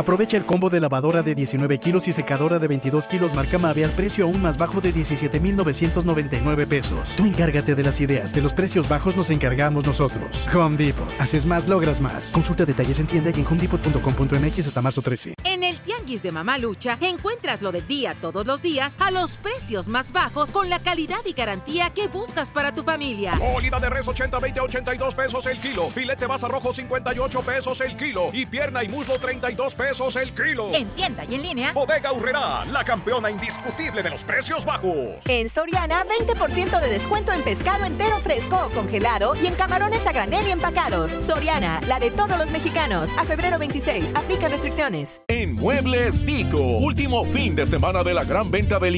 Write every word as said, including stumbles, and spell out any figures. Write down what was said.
Aprovecha el combo de lavadora de diecinueve kilos y secadora de veintidós kilos marca Mave al precio aún más bajo de diecisiete mil novecientos noventa y nueve pesos. Tú encárgate de las ideas, de los precios bajos nos encargamos nosotros. Home Depot. Haces más, logras más. Consulta detalles en tienda y en home depot punto com punto m x hasta marzo trece. En el Tianguis de Mamá Lucha encuentras lo del día todos los días a los precios más bajos con la calidad y garantía que buscas para tu familia. Molida de res ochenta veinte a ochenta y dos pesos el kilo. Filete basa rojo cincuenta y ocho pesos el kilo. Y pierna y muslo treinta y dos pesos el kilo. En tienda y en línea. Bodega Aurrerá, la campeona indiscutible de los precios bajos. En Soriana, veinte por ciento de descuento en pescado entero fresco o congelado y en camarones a granel y empacados. Soriana, la de todos los mexicanos. A febrero veintiséis, aplica restricciones. En Muebles Vico, último fin de semana de la gran venta del